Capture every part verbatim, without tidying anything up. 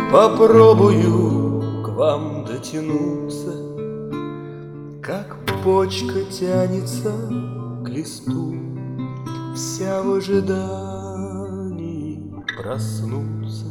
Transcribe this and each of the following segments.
Попробую к вам дотянуться, как почка тянется к листу, вся в ожидании проснуться.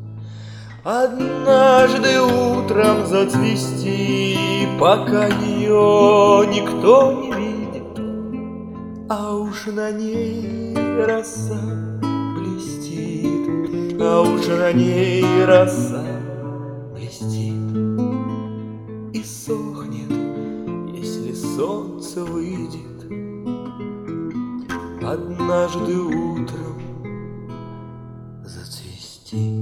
Однажды утром зацвести, пока ее никто не видит, а уж на ней роса блестит, а уж на ней роса блестит и сохнет, если солнце выйдет. Однажды утром зацвести.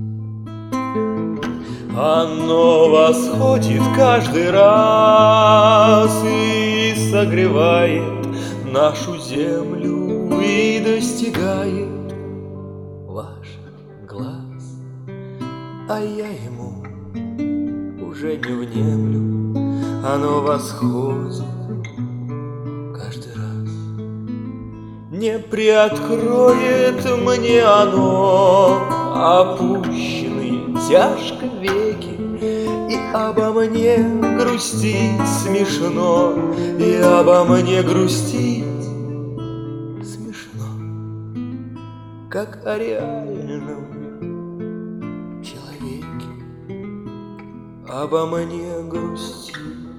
Оно восходит каждый раз и согревает нашу землю и достигает ваш глаз, а я ему уже не внемлю. Оно восходит каждый раз, не приоткроет мне оно опущенные тяжко веки, и обо мне грустить смешно, и обо мне грустить смешно, как о реальном человеке. Обо мне грустить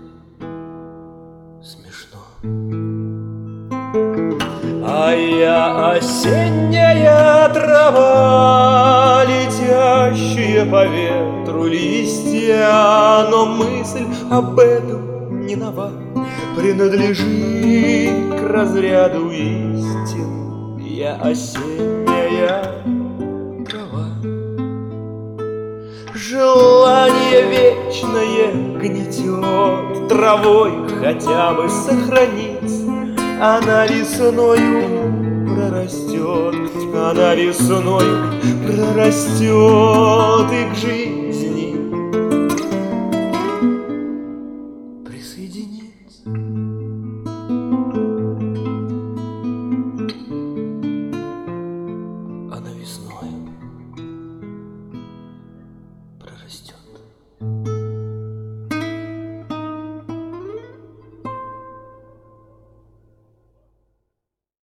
смешно. А я осенняя трава, летящие по ветру листья, но мысль об этом не нова, принадлежит к разряду истин. Я осенняя трава. Желание вечное гнетет, травой хотя бы сохраниться. Она весною прорастет, она весною прорастет и к жизни присоединится. Она весною прорастет.